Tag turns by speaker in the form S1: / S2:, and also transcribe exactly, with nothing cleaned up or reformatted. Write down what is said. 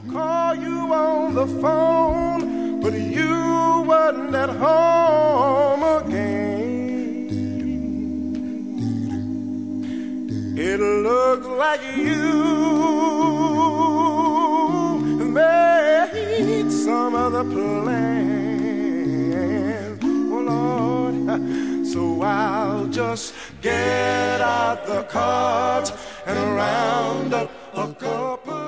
S1: call you on the phone, but you wasn't at home again. It looks like you made some other plan, oh Lord. So I'll just get out the cards and round up a couple